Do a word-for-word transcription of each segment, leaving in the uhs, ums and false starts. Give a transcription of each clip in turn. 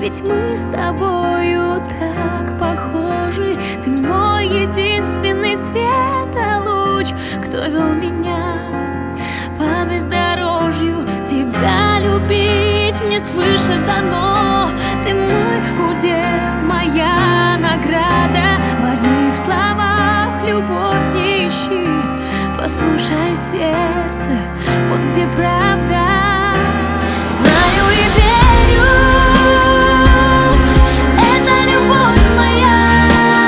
Ведь мы с тобою так похожи. Ты мой единственный светолуч, кто вел меня по бездорожью. Тебя любить мне свыше дано. Ты мой удел, моя награда. В одних словах любовь не ищи. Послушай сердце, вот где правда. Знаю и верю, эта любовь моя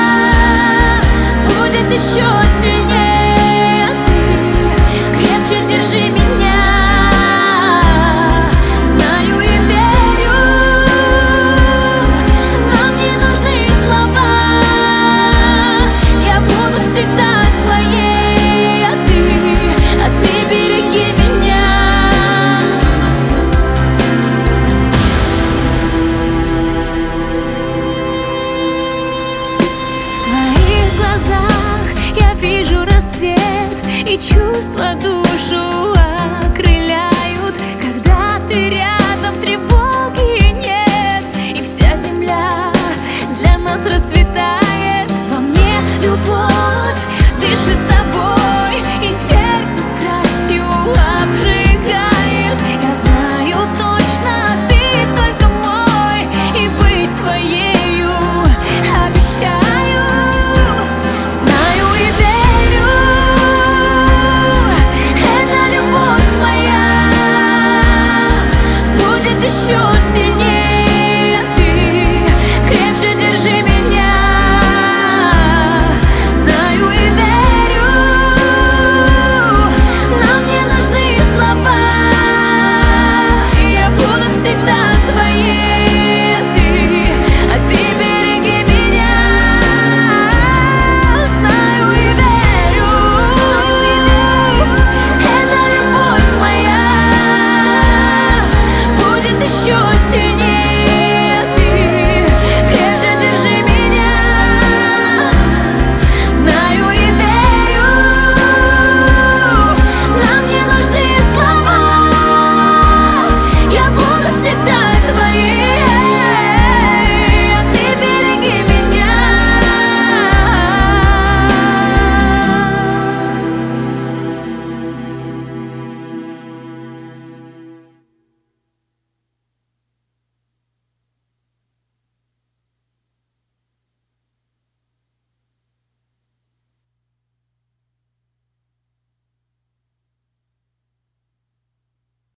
будет еще сильнее. Ты крепче держи меня. Знаю и верю, нам не нужны слова. Я буду всегда твоей, а ты, а ты береги меня. В твоих глазах я вижу рассвет и чувства дух.